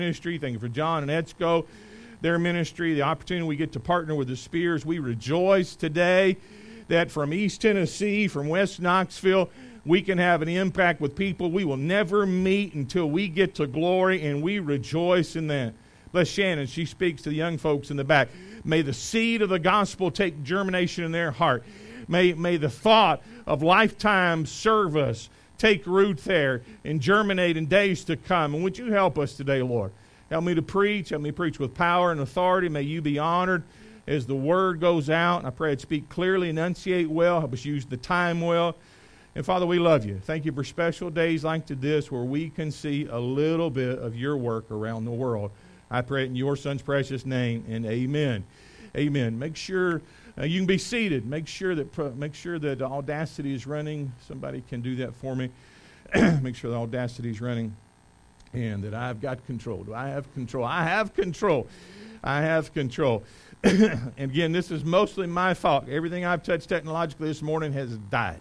ministry. Thank you for John and Edsco, their ministry, the opportunity we get to partner with the Spears. We rejoice today that from East Tennessee, from West Knoxville, we can have an impact with people we will never meet until we get to glory, and we rejoice in that. Bless Shannon. She speaks to the young folks in the back. May the seed of the gospel take germination in their heart. May the thought of lifetime service take root there and germinate in days to come. And would you help us today, Lord? Help me to preach. Help me preach with power and authority. May you be honored as the word goes out. And I pray I'd speak clearly, enunciate well, help us use the time well. And Father, we love you. Thank you for special days like this where we can see a little bit of your work around the world. I pray it in your Son's precious name, and amen. Amen. Make sure you can be seated. Make sure that Audacity is running. Somebody can do that for me. Make sure the Audacity is running, and that I've got control. Do I have control? I have control. I have control. And again, this is mostly my fault. Everything I've touched technologically this morning has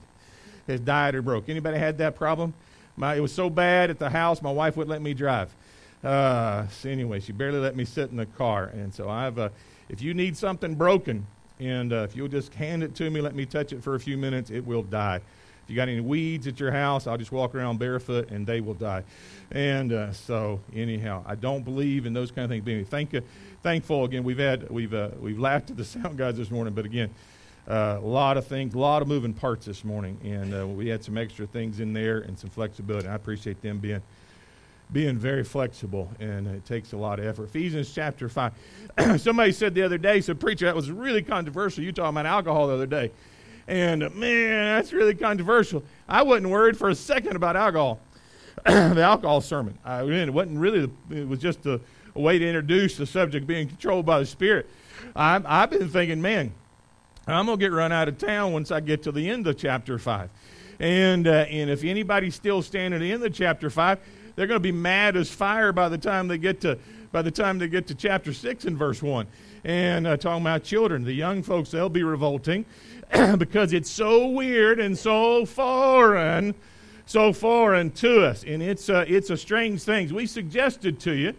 died or broke. Anybody had that problem? It was so bad at the house, my wife wouldn't let me drive. So anyway, she barely let me sit in the car. And so if you need something broken, and if you'll just hand it to me, let me touch it for a few minutes, it will die. If you got any weeds at your house, I'll just walk around barefoot and they will die. And so anyhow, I don't believe in those kind of things. But thankful again. We've laughed at the sound guys this morning, but again, a lot of things, a lot of moving parts this morning, and we had some extra things in there and some flexibility. I appreciate them being very flexible, and it takes a lot of effort. Ephesians chapter 5. Somebody said the other day, said, preacher, that was really controversial. You talking about alcohol the other day. And man, that's really controversial. I wasn't worried for a second about alcohol, the alcohol sermon. It wasn't really, it was just a way to introduce the subject being controlled by the Spirit. I've been thinking, man, I'm going to get run out of town once I get to the end of chapter 5. And if anybody's still standing at the end of chapter 5, they're going to be mad as fire by the time they get to chapter 6 and verse 1. And talking about children, the young folks, they'll be revolting because it's so weird and so foreign to us. And it's a strange thing. We suggested to you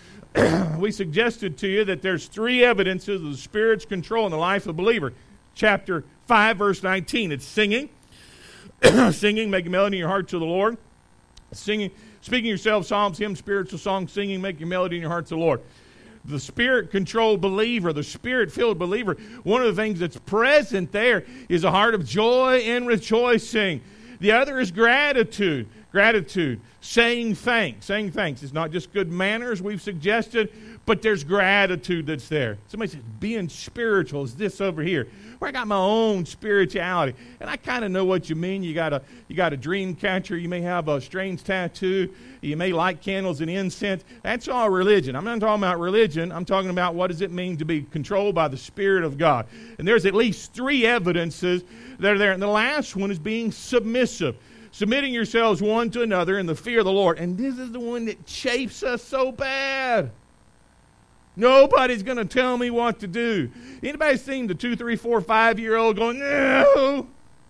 that there's 3 evidences of the Spirit's control in the life of a believer. Chapter 5, verse 19, it's singing. Singing, making melody in your heart to the Lord. Singing, speaking yourselves psalms, hymns, spiritual songs, singing, making melody in your heart to the Lord. The Spirit-controlled believer, the Spirit-filled believer, one of the things that's present there is a heart of joy and rejoicing. The other is gratitude. Gratitude. Saying thanks. Saying thanks. It's not just good manners we've suggested, but there's gratitude that's there. Somebody says, being spiritual is this over here, where I got my own spirituality. And I kind of know what you mean. You got a dream catcher. You may have a strange tattoo. You may light candles and incense. That's all religion. I'm not talking about religion. I'm talking about what does it mean to be controlled by the Spirit of God. And there's at least 3 evidences that are there. And the last one is being submissive. Submitting yourselves one to another in the fear of the Lord. And this is the one that chafes us so bad. Nobody's going to tell me what to do. Anybody seen the 2, 3, 4, 5-year-old going, no?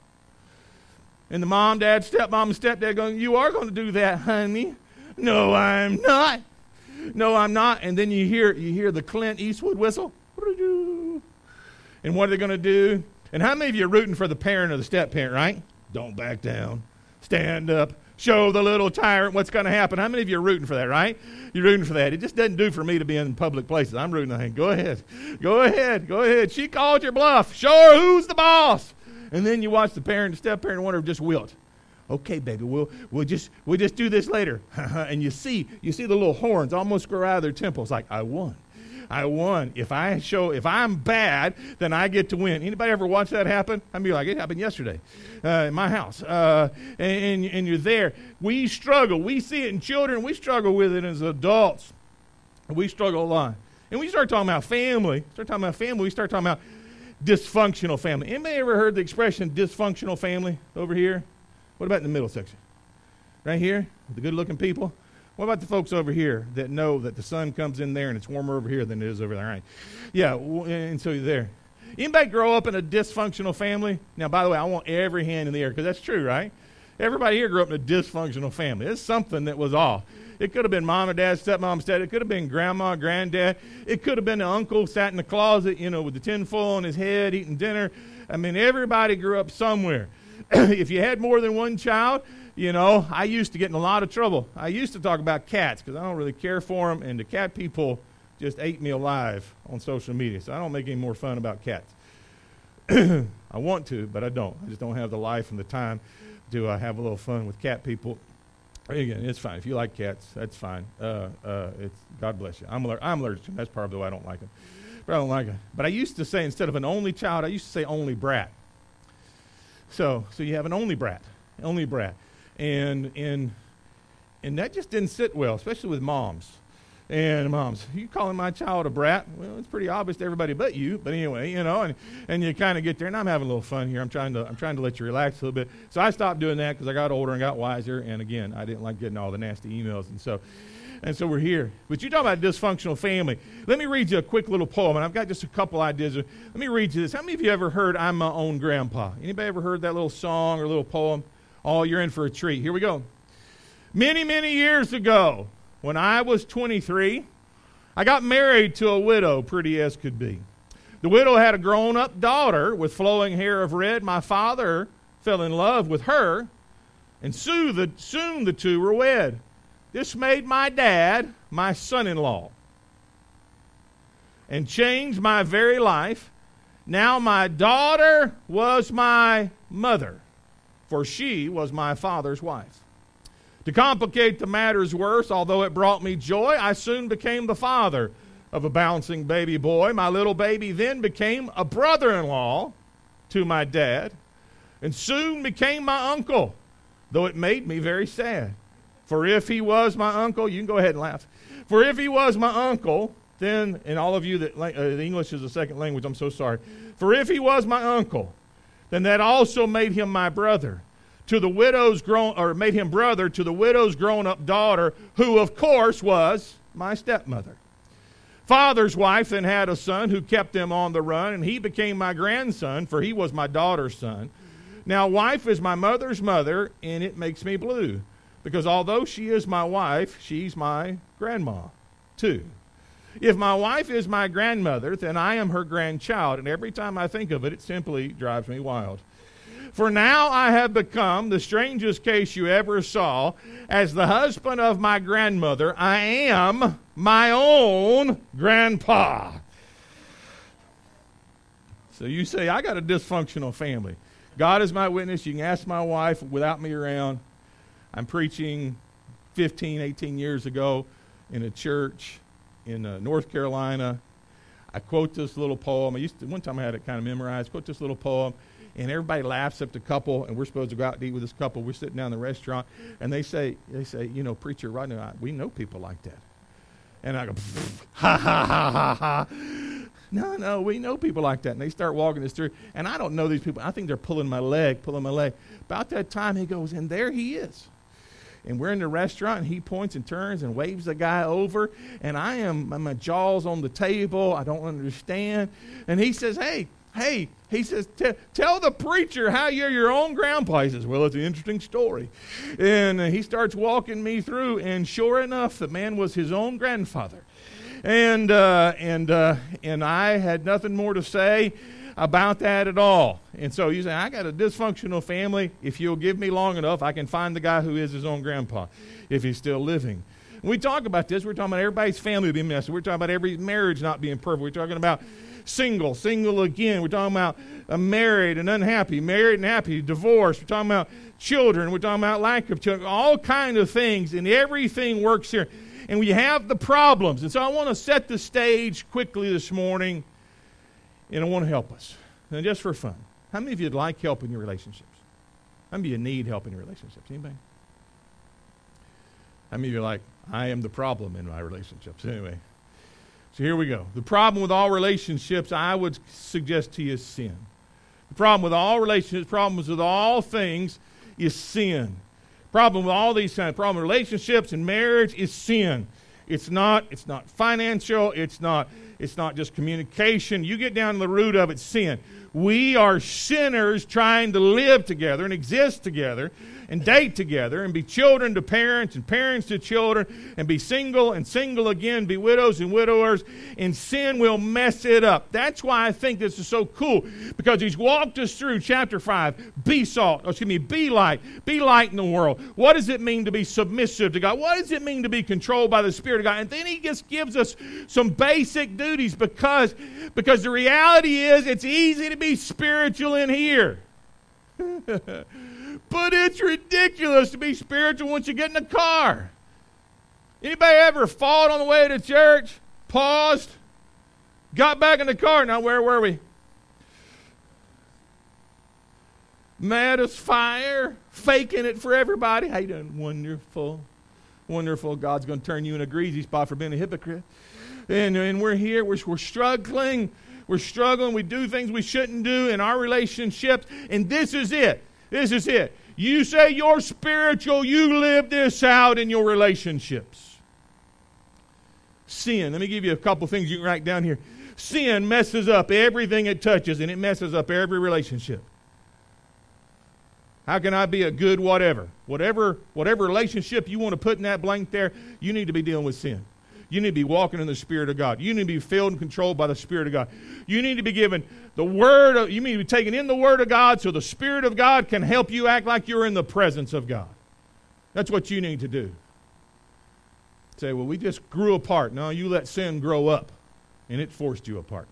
And the mom, dad, stepmom, and stepdad going, you are going to do that, honey. No, I'm not. No, I'm not. And then you hear the Clint Eastwood whistle. And what are they going to do? And how many of you are rooting for the parent or the step-parent, right? Don't back down. Stand up. Show the little tyrant what's going to happen. How many of you are rooting for that, right? You're rooting for that. It just doesn't do for me to be in public places. I'm rooting for that. Go ahead. Go ahead. Go ahead. She called your bluff. Show her who's the boss. And then you watch the parent and step-parent and wonder just wilt. Okay, baby, we'll just do this later. And you see the little horns almost grow out of their temples like, I won. If I'm bad, then I get to win. Anybody ever watch that happen? I mean, like it happened yesterday in my house. And you're there. We struggle. We see it in children. We struggle with it as adults. We struggle a lot. And we start talking about family. We start talking about dysfunctional family. Anybody ever heard the expression dysfunctional family over here? What about in the middle section? Right here? The good-looking people? What about the folks over here that know that the sun comes in there and it's warmer over here than it is over there, right? Yeah, and so you're there. Anybody grow up in a dysfunctional family? Now, by the way, I want every hand in the air because that's true, right? Everybody here grew up in a dysfunctional family. It's something that was off. It could have been mom and dad, stepmom, dad. It could have been grandma, granddad. It could have been the uncle sat in the closet, with the tinfoil on his head eating dinner. I mean, everybody grew up somewhere. If you had more than one child, I used to get in a lot of trouble. I used to talk about cats because I don't really care for them, and the cat people just ate me alive on social media, so I don't make any more fun about cats. I want to, but I don't. I just don't have the life and the time to have a little fun with cat people. Again, it's fine. If you like cats, that's fine. It's God bless you. I'm allergic to them. That's probably why I don't like them. But I don't like them. But I used to say, instead of an only child, I used to say only brat. So you have an only brat. And that just didn't sit well, especially with moms. And moms, you calling my child a brat? Well, it's pretty obvious to everybody but you. But anyway, and you kind of get there, and I'm having a little fun here. I'm trying to let you relax a little bit. So I stopped doing that because I got older and got wiser. And again, I didn't like getting all the nasty emails, and so we're here. But you talk about dysfunctional family. Let me read you a quick little poem, and I've got just a couple ideas. Let me read you this. How many of you ever heard "I'm My Own Grandpa"? Anybody ever heard that little song or little poem? Oh, you're in for a treat. Here we go. Many, many years ago, when I was 23, I got married to a widow, pretty as could be. The widow had a grown-up daughter with flowing hair of red. My father fell in love with her, and soon the two were wed. This made my dad my son-in-law and changed my very life. Now my daughter was my mother, for she was my father's wife. To complicate the matters worse, although it brought me joy, I soon became the father of a bouncing baby boy. My little baby then became a brother-in-law to my dad and soon became my uncle, though it made me very sad. For if he was my uncle, you can go ahead and laugh. For if he was my uncle, then, and all of you that English is a second language, I'm so sorry. For if he was my uncle, then that also made him my brother. Made him brother to the widow's grown-up daughter, who of course was my stepmother. Father's wife then had a son who kept them on the run, and he became my grandson, for he was my daughter's son. Now wife is my mother's mother, and it makes me blue, because although she is my wife, she's my grandma too. If my wife is my grandmother, then I am her grandchild, and every time I think of it, it simply drives me wild. For now I have become the strangest case you ever saw. As the husband of my grandmother, I am my own grandpa. So you say, I got a dysfunctional family. God is my witness. You can ask my wife without me around. I'm preaching 15, 18 years ago in a church in North Carolina. I quote this little poem. One time I had it kind of memorized. Quote this little poem. And everybody laughs at the couple, and we're supposed to go out to eat with this couple. We're sitting down in the restaurant, and they say, preacher, right now, we know people like that. And I go, ha, ha, ha, ha, ha. No, we know people like that. And they start walking us through, and I don't know these people. I think they're pulling my leg. About that time, he goes, and there he is. And we're in the restaurant, and he points and turns and waves the guy over, and my jaw's on the table. I don't understand. And he says, hey, he says, tell the preacher how you're your own grandpa. He says, well, it's an interesting story. And he starts walking me through, and sure enough, the man was his own grandfather. And I had nothing more to say about that at all. And so you say, I got a dysfunctional family. If you'll give me long enough, I can find the guy who is his own grandpa, if he's still living. When we talk about this, we're talking about everybody's family being messy. We're talking about every marriage not being perfect. We're talking about single again. We're talking about married and unhappy, married and happy, divorced. We're talking about children. We're talking about lack of children, all kind of things, and everything works here. And we have the problems. And so I want to set the stage quickly this morning, and I want to help us. And just for fun, how many of you would like help in your relationships? How many of you need help in your relationships? Anybody? How many of you are like, I am the problem in my relationships? Anyway. So here we go. The problem with all relationships, I would suggest to you, is sin. The problem with all relationships, problems with all things, is sin. Problem with all these kind of problems, relationships and marriage, is sin. It's not financial. It's not just communication. You get down to the root of it, sin. We are sinners trying to live together and exist together and date together and be children to parents and parents to children and be single and single again, be widows and widowers, and sin will mess it up. That's why I think this is so cool, because he's walked us through chapter 5. Be light. Be light in the world. What does it mean to be submissive to God? What does it mean to be controlled by the Spirit of God? And then he just gives us some basic duties, because the reality is it's easy to be spiritual in here. But it's ridiculous to be spiritual once you get in the car. Anybody ever fought on the way to church, paused, got back in the car? Now, where were we? Mad as fire, faking it for everybody. How you doing? Wonderful. Wonderful. God's going to turn you in a greasy spot for being a hypocrite. And we're here. We're struggling. We're struggling. We do things we shouldn't do in our relationships. And this is it. This is it. You say you're spiritual. You live this out in your relationships. Sin. Let me give you a couple things you can write down here. Sin messes up everything it touches, and it messes up every relationship. How can I be a good whatever? Whatever relationship you want to put in that blank there, you need to be dealing with sin. You need to be walking in the Spirit of God. You need to be filled and controlled by the Spirit of God. You need to be given the Word. You need to be taken in the Word of God so the Spirit of God can help you act like you're in the presence of God. That's what you need to do. Say, well, we just grew apart. No, you let sin grow up, and it forced you apart.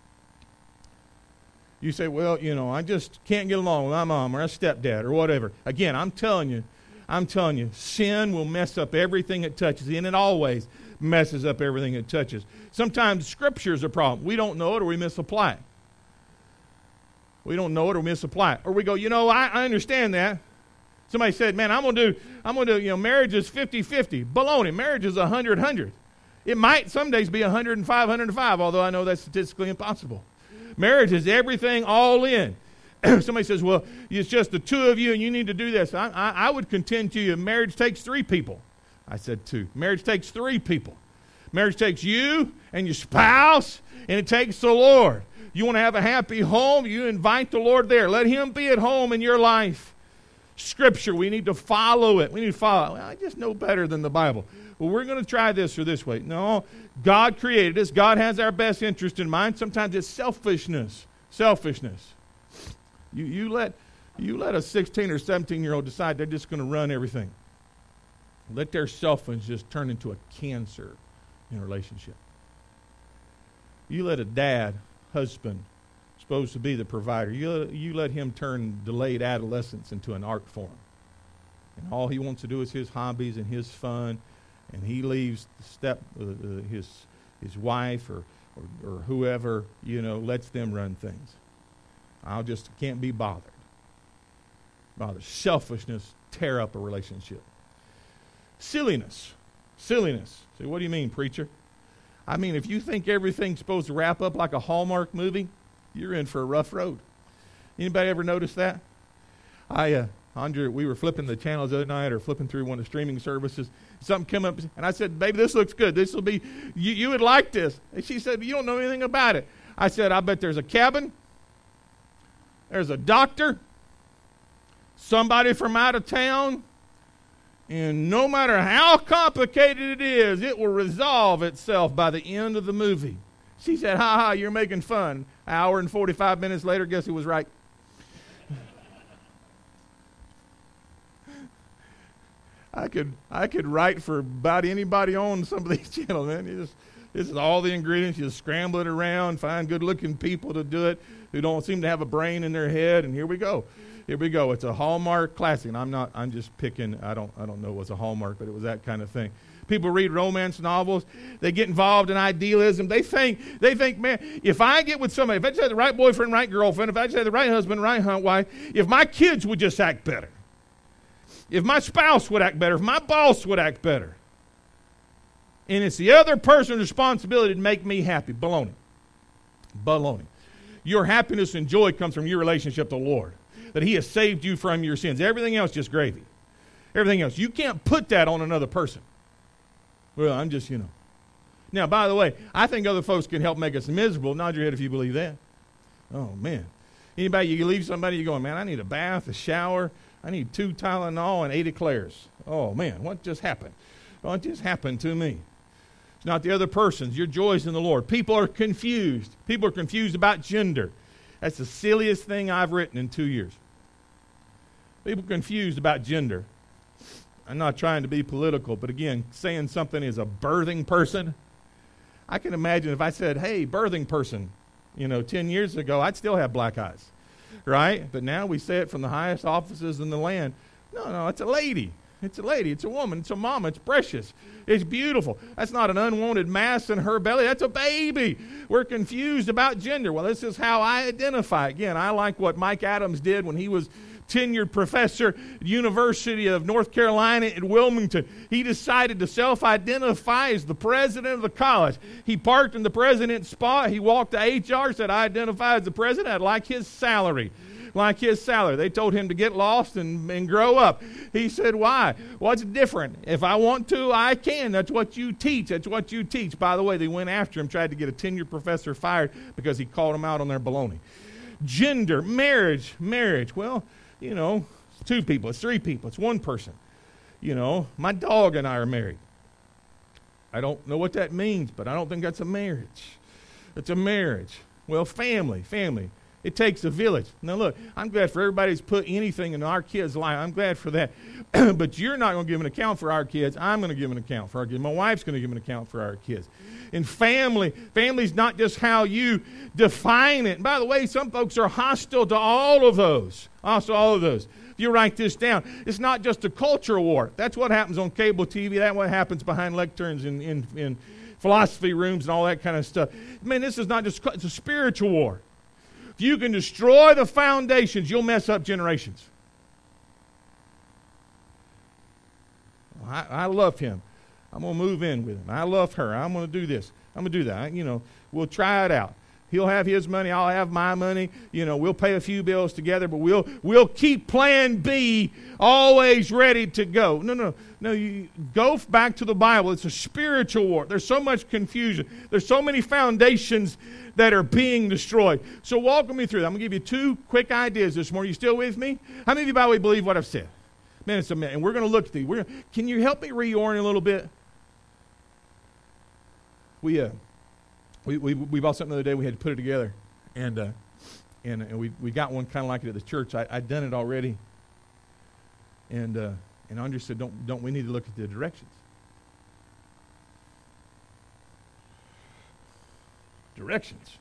You say, well, I just can't get along with my mom or a stepdad or whatever. Again, I'm telling you, sin will mess up everything it touches, and it always messes up everything it touches. Sometimes Scripture is a problem. We don't know it or we misapply it. We don't know it or misapply it. Or we go, I understand that. Somebody said, man, I'm going to do, marriage is 50-50. Baloney. Marriage is 100-100. It might some days be 105-105, although I know that's statistically impossible. Marriage is everything all in. Somebody says, well, it's just the two of you and you need to do this. I would contend to you, marriage takes 3 people. I said 2. Marriage takes 3 people. Marriage takes you and your spouse, and it takes the Lord. You want to have a happy home, you invite the Lord there. Let Him be at home in your life. Scripture, we need to follow it. We need to follow it. Well, I just know better than the Bible. Well, we're going to try this or this way. No, God created us. God has our best interest in mind. Sometimes it's selfishness. Selfishness. You let a 16 or 17-year-old decide they're just going to run everything. Let their selfishness just turn into a cancer in a relationship. You let a dad, husband, supposed to be the provider, you let him turn delayed adolescence into an art form. And all he wants to do is his hobbies and his fun, and he leaves his wife or whoever, lets them run things. I just can't be bothered. Selfishness tear up a relationship. Silliness. Say, what do you mean, preacher? I mean, if you think everything's supposed to wrap up like a Hallmark movie, you're in for a rough road. Anybody ever notice that? Andre, we were flipping the channels the other night or flipping through one of the streaming services. Something came up, and I said, baby, this looks good. This will be, you would like this. And she said, you don't know anything about it. I said, I bet there's a cabin, there's a doctor, somebody from out of town, and no matter how complicated it is, it will resolve itself by the end of the movie. She said, ha, you're making fun. An hour and 45 minutes later, guess who was right? I could write for about anybody on some of these channels, man. This is all the ingredients. You just scramble it around, find good-looking people to do it who don't seem to have a brain in their head, and here we go. It's a Hallmark classic. And I'm just picking. I don't know what's a Hallmark, but it was that kind of thing. People read romance novels. They get involved in idealism. They think, man, if I get with somebody, if I just have the right boyfriend, right girlfriend, if I just have the right husband, right wife, if my kids would just act better, if my spouse would act better, if my boss would act better, and it's the other person's responsibility to make me happy. Baloney. Your happiness and joy comes from your relationship to the Lord, that He has saved you from your sins. Everything else just gravy. Everything else. You can't put that on another person. Well, I'm just, Now, by the way, I think other folks can help make us miserable. Nod your head if you believe that. Oh, man. Anybody, you leave somebody, you're going, man, I need a bath, a shower. I need 2 Tylenol and 8 eclairs. Oh, man, what just happened? What just happened to me? It's not the other person's. Your joy's in the Lord. People are confused. People are confused about gender. That's the silliest thing I've written in 2 years. People are confused about gender. I'm not trying to be political, but again, saying something is a birthing person. I can imagine if I said, hey, birthing person, 10 years ago, I'd still have black eyes, right? But now we say it from the highest offices in the land. No, it's a lady. It's a lady. It's a woman. It's a mama. It's precious. It's beautiful. That's not an unwanted mass in her belly. That's a baby. We're confused about gender. Well, this is how I identify. Again, I like what Mike Adams did when he was tenured professor at University of North Carolina at Wilmington. He decided to self-identify as the president of the college. He parked in the president's spot. He walked to HR, said, I identify as the president. I'd like his salary. They told him to get lost and grow up. He said, why? What's different? If I want to, I can. That's what you teach. That's what you teach. By the way, they went after him, tried to get a tenured professor fired because he called them out on their baloney. Gender, marriage. Well, it's 2 people, it's 3 people, it's 1 person. My dog and I are married. I don't know what that means, but I don't think that's a marriage. It's a marriage. Well, family. It takes a village. Now look, I'm glad for everybody who's put anything in our kids' life. I'm glad for that. But you're not going to give an account for our kids. I'm going to give an account for our kids. My wife's going to give an account for our kids. And family's not just how you define it. And by the way, some folks are hostile to all of those. If you write this down, it's not just a culture war. That's what happens on cable TV. That's what happens behind lecterns in philosophy rooms and all that kind of stuff. Man, this is not just, it's a spiritual war. If you can destroy the foundations, you'll mess up generations. I love him. I'm going to move in with him. I love her. I'm going to do this. I'm going to do that. We'll try it out. He'll have his money. I'll have my money. We'll pay a few bills together, but we'll keep plan B always ready to go. No. You go back to the Bible. It's a spiritual war. There's so much confusion. There's so many foundations that are being destroyed. So walk me through that. I'm going to give you 2 quick ideas this morning. You still with me? How many of you, by the way, believe what I've said? Man, it's a minute. And we're going to look at these. Can you help me reorient a little bit? We bought something the other day. We had to put it together, and we got one kind of like it at the church. I'd done it already, and Andrea said, "Don't we need to look at the directions?" Directions.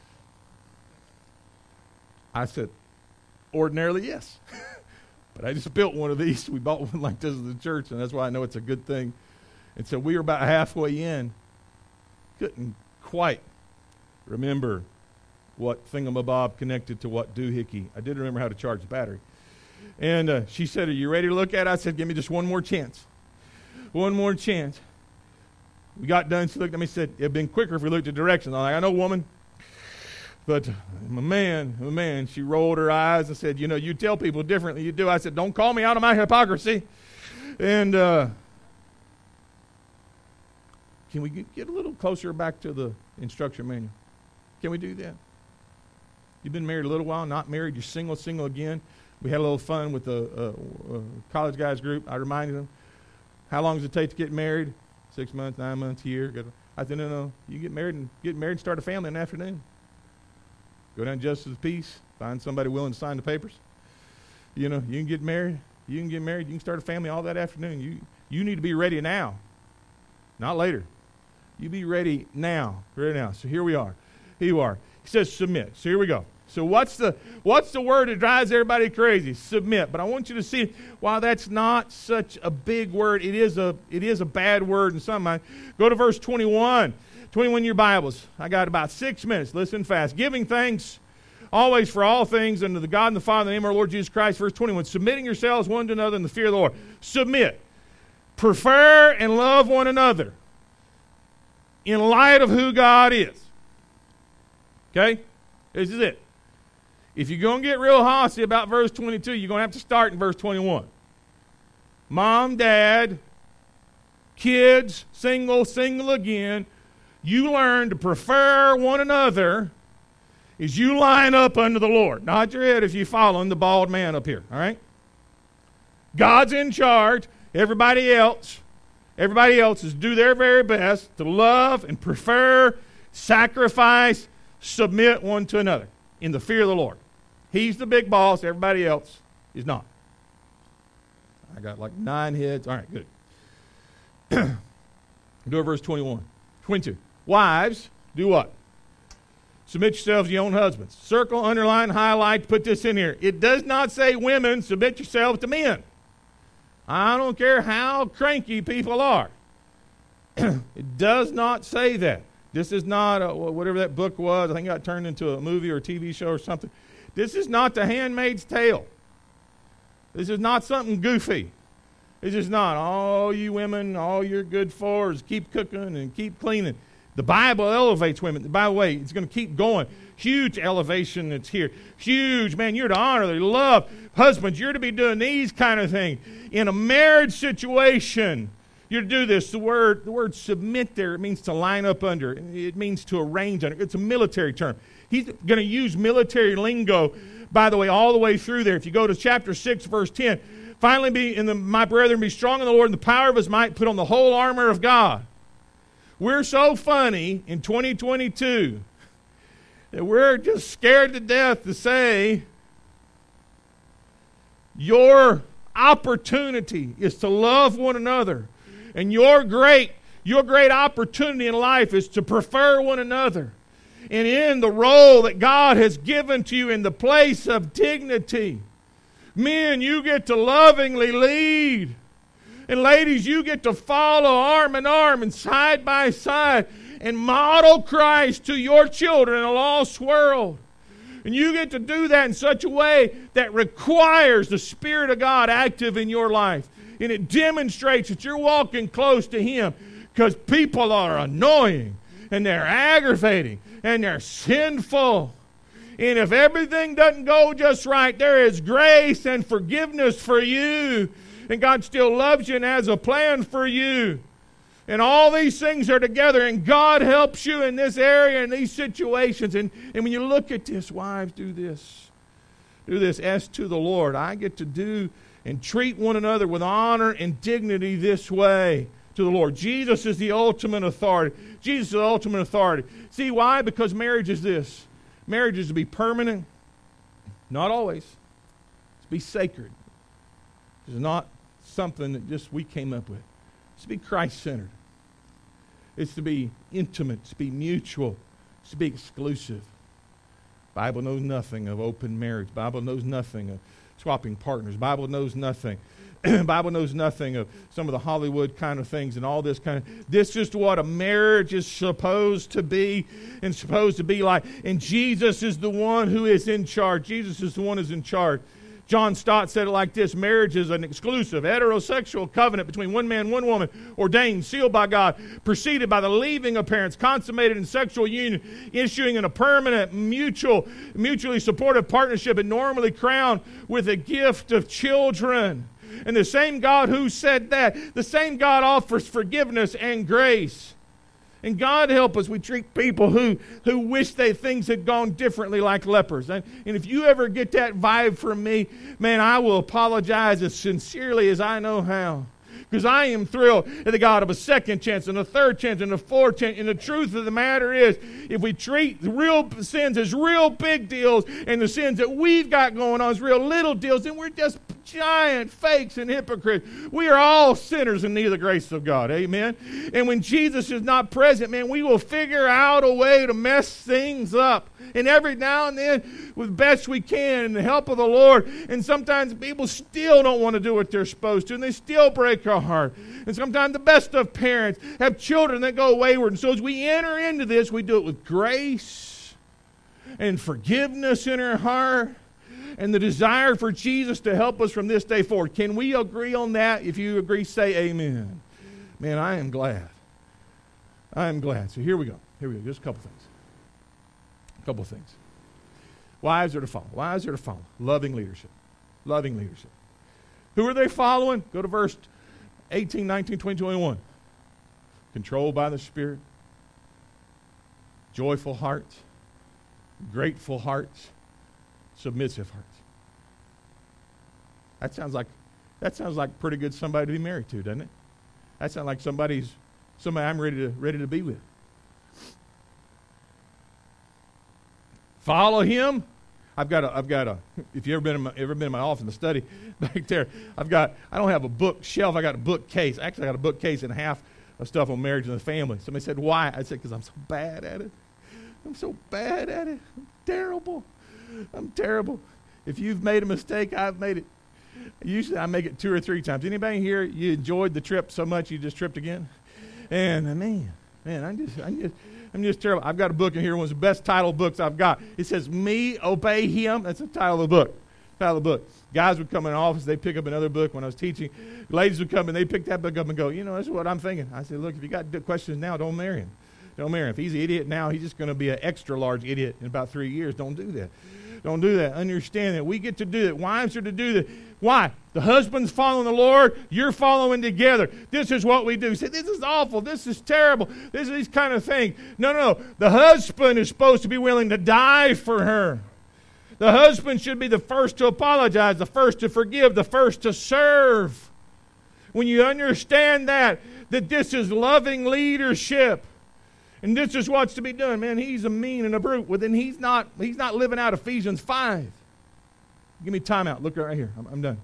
I said, "Ordinarily, yes," but I just built one of these. We bought one like this at the church, and that's why I know it's a good thing. And so we were about halfway in. Couldn't quite remember what thingamabob connected to what doohickey. I did remember how to charge the battery. And she said, are you ready to look at it? I said, give me just one more chance. One more chance. We got done. She looked at me and said, it'd been quicker if we looked at directions. I'm like, I know, woman. But my man, she rolled her eyes and said, you tell people differently you do. I said, don't call me out of my hypocrisy. And can we get a little closer back to the instruction manual? Can we do that? You've been married a little while, not married, you're single again. We had a little fun with the college guys group. I reminded them, how long does it take to get married? 6 months, 9 months, a year. I said, no, you get married and start a family in the afternoon. Go down to Justice of the Peace, find somebody willing to sign the papers. You can get married, you can start a family all that afternoon. You need to be ready now, not later. You be ready now. So here we are. Here you are. He says submit. So here we go. So what's the word that drives everybody crazy? Submit. But I want you to see, while that's not such a big word, it is a bad word in some mind. Go to verse 21. 21 in your Bibles. I got about 6 minutes. Listen fast. Giving thanks always for all things unto the God and the Father in the name of our Lord Jesus Christ. Verse 21. Submitting yourselves one to another in the fear of the Lord. Submit. Prefer and love one another in light of who God is. Okay? This is it. If you're going to get real hossy about verse 22, you're going to have to start in verse 21. Mom, dad, kids, single again, you learn to prefer one another is you line up under the Lord. Nod your head if you're following the bald man up here, all right? God's in charge. Everybody else is do their very best to love and prefer, sacrifice, submit one to another in the fear of the Lord. He's the big boss. Everybody else is not. I got like 9 heads. All right, good. Go to verse 21. 22. Wives, do what? Submit yourselves to your own husbands. Circle, underline, highlight, put this in here. It does not say women, submit yourselves to men. I don't care how cranky people are. It does not say that. This is not whatever that book was. I think it got turned into a movie or a TV show or something. This is not The Handmaid's Tale. This is not something goofy. This is not, all you women, all you're good for is keep cooking and keep cleaning. The Bible elevates women. By the way, it's going to keep going. Huge elevation that's here. Huge, man, you're to honor, to love. Husbands, you're to be doing these kind of things. In a marriage situation, you're to do this. The word submit there, it means to line up under. It means to arrange under. It's a military term. He's going to use military lingo, by the way, all the way through there. If you go to chapter 6, verse 10, finally, my brethren, be strong in the Lord and the power of his might, put on the whole armor of God. We're so funny in 2022 that we're just scared to death to say your opportunity is to love one another. And your great opportunity in life is to prefer one another. And in the role that God has given to you in the place of dignity, men, you get to lovingly lead. And ladies, you get to follow arm in arm and side by side and model Christ to your children in a lost world. And you get to do that in such a way that requires the Spirit of God active in your life. And it demonstrates that you're walking close to Him, because people are annoying and they're aggravating and they're sinful. And if everything doesn't go just right, there is grace and forgiveness for you. And God still loves you and has a plan for you. And all these things are together, and God helps you in this area, in these situations. And when you look at this, wives, do this. Do this as to the Lord. I get to do and treat one another with honor and dignity this way to the Lord. Jesus is the ultimate authority. Jesus is the ultimate authority. See why? Because marriage is this. Marriage is to be permanent. Not always. It's to be sacred. It's not something that just we came up with. It's to be Christ-centered. It's to be intimate. It's to be mutual. It's to be exclusive. Bible knows nothing of open marriage. Bible knows nothing of swapping partners. Bible knows nothing. Bible knows nothing of some of the Hollywood kind of things and all this kind of. This is what a marriage is supposed to be and supposed to be like. And Jesus is the one who is in charge. Jesus is the one who's in charge. John Stott said it like this: marriage is an exclusive, heterosexual covenant between one man, one woman, ordained, sealed by God, preceded by the leaving of parents, consummated in sexual union, issuing in a permanent, mutually supportive partnership, and normally crowned with a gift of children. And the same God who said that, the same God offers forgiveness and grace. And God help us, we treat people who wish things had gone differently like lepers. And if you ever get that vibe from me, man, I will apologize as sincerely as I know how. Because I am thrilled at the God of a second chance and a third chance and a fourth chance. And the truth of the matter is, if we treat the real sins as real big deals and the sins that we've got going on as real little deals, then we're just giant fakes and hypocrites. We are all sinners in need of the grace of God. Amen? And when Jesus is not present, man, we will figure out a way to mess things up. And every now and then, with best we can, and the help of the Lord. And sometimes people still don't want to do what they're supposed to, and they still break our heart. And sometimes the best of parents have children that go wayward. And so as we enter into this, we do it with grace and forgiveness in our heart and the desire for Jesus to help us from this day forward. Can we agree on that? If you agree, say amen. Man, I am glad. I am glad. So here we go. Just a couple things. Wives are to follow. Wives are to follow. Loving leadership. Who are they following? Go to verse 18, 19, 20, 21. Controlled by the Spirit. Joyful hearts. grateful hearts, submissive hearts. That sounds like pretty good somebody to be married to, doesn't it? That sounds like somebody I'm ready to be with. Follow him. I've got a. If you ever been in my office in the study back there, I don't have a bookshelf. I got a bookcase. Actually, I got a bookcase and half of stuff on marriage and the family. Somebody said, "Why?" I said, "Because I'm so bad at it. I'm so bad at it. I'm terrible. I'm terrible. If you've made a mistake, I've made it. Usually, I make it 2 or 3 times. Anybody here, you enjoyed the trip so much you just tripped again? And I'm just terrible. I've got a book in here, one of the best titled books I've got. It says, "Me, Obey Him." That's the title of the book. Guys would come in the office, they'd pick up another book when I was teaching. Ladies would come and they'd pick that book up and go, "This is what I'm thinking." I said, "Look, if you got questions now, don't marry him. Don't marry him. If he's an idiot now, he's just going to be an extra large idiot in about 3 years. Don't do that. Don't do that." Understand that we get to do that. Wives are to do that. Why? The husband's following the Lord. You're following together. This is what we do. You say, "This is awful. This is terrible. This is these kind of things." No. The husband is supposed to be willing to die for her. The husband should be the first to apologize, the first to forgive, the first to serve. When you understand that this is loving leadership, and this is what's to be done, man, he's a mean and a brute. Well, then he's not living out Ephesians 5. Give me time out. Look right here. I'm done.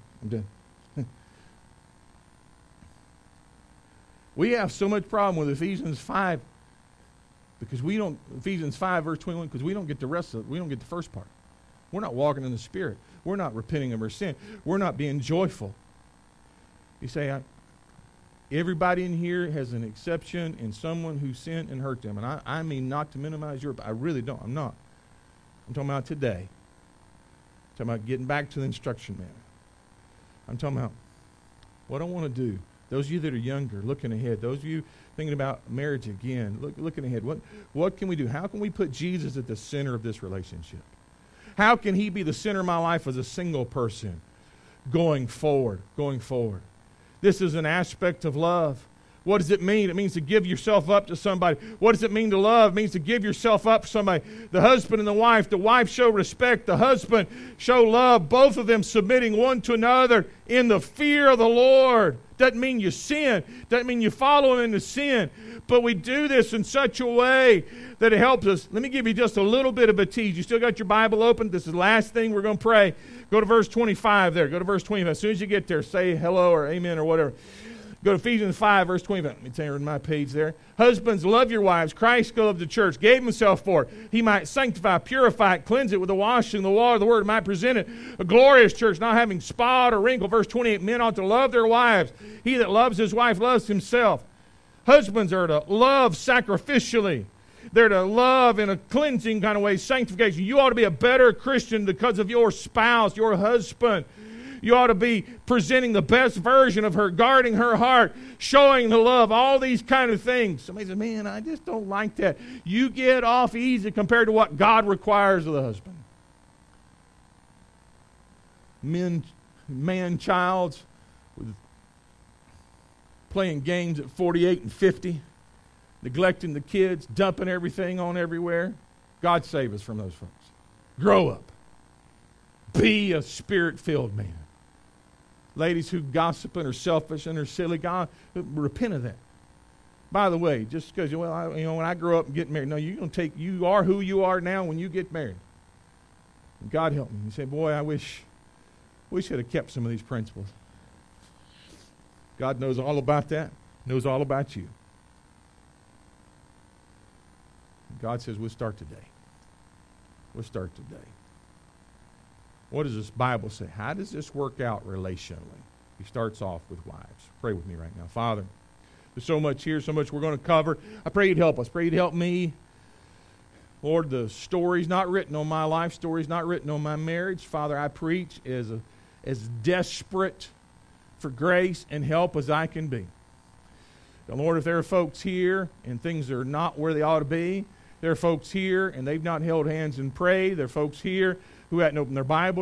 We have so much problem with Ephesians 5 because Ephesians 5 verse 21, because we don't get the rest of it. We don't get the first part. We're not walking in the Spirit. We're not repenting of our sin. We're not being joyful. You say, everybody in here has an exception in someone who sinned and hurt them. And I mean not to minimize I really don't. I'm not. I'm talking about today. I'm talking about getting back to the instruction manual. I'm talking about what I want to do. Those of you that are younger, looking ahead. Those of you thinking about marriage again, looking ahead. What can we do? How can we put Jesus at the center of this relationship? How can he be the center of my life as a single person going forward? This is an aspect of love. What does it mean? It means to give yourself up to somebody. What does it mean to love? It means to give yourself up to somebody. The husband and the wife show respect. The husband show love. Both of them submitting one to another in the fear of the Lord. Doesn't mean you sin. Doesn't mean you follow him into sin. But we do this in such a way that it helps us. Let me give you just a little bit of a tease. You still got your Bible open? This is the last thing we're going to pray. Go to verse 25 there. Go to verse 25. As soon as you get there, say hello or amen or whatever. Go to Ephesians 5, verse 25. Let me turn my page there. Husbands, love your wives. Christ loved the church, gave himself for it. He might sanctify, purify it, cleanse it with the washing of the water of the word. Might present it a glorious church, not having spot or wrinkle. Verse 28, men ought to love their wives. He that loves his wife loves himself. Husbands are to love sacrificially. They're to love in a cleansing kind of way, sanctification. You ought to be a better Christian because of your spouse, your husband. You ought to be presenting the best version of her, guarding her heart, showing the love, all these kind of things. Somebody says, "Man, I just don't like that." You get off easy compared to what God requires of the husband. Man-childs with playing games at 48 and 50, neglecting the kids, dumping everything on everywhere. God save us from those folks. Grow up. Be a Spirit-filled man. Ladies who gossip and are selfish and are silly, God, repent of that. By the way, just because when I grow up and get married, no, you are who you are now when you get married. And God help me. You say, "Boy, I wish we should have kept some of these principles." God knows all about that. Knows all about you. God says, we'll start today. We'll start today. What does this Bible say? How does this work out relationally? He starts off with wives. Pray with me right now. Father, there's so much here, so much we're going to cover. I pray you'd help us. Pray you'd help me. Lord, the story's not written on my life. Story's not written on my marriage. Father, I preach as desperate for grace and help as I can be. And Lord, if there are folks here and things are not where they ought to be, there are folks here and they've not held hands and prayed. There are folks here who hadn't opened their Bible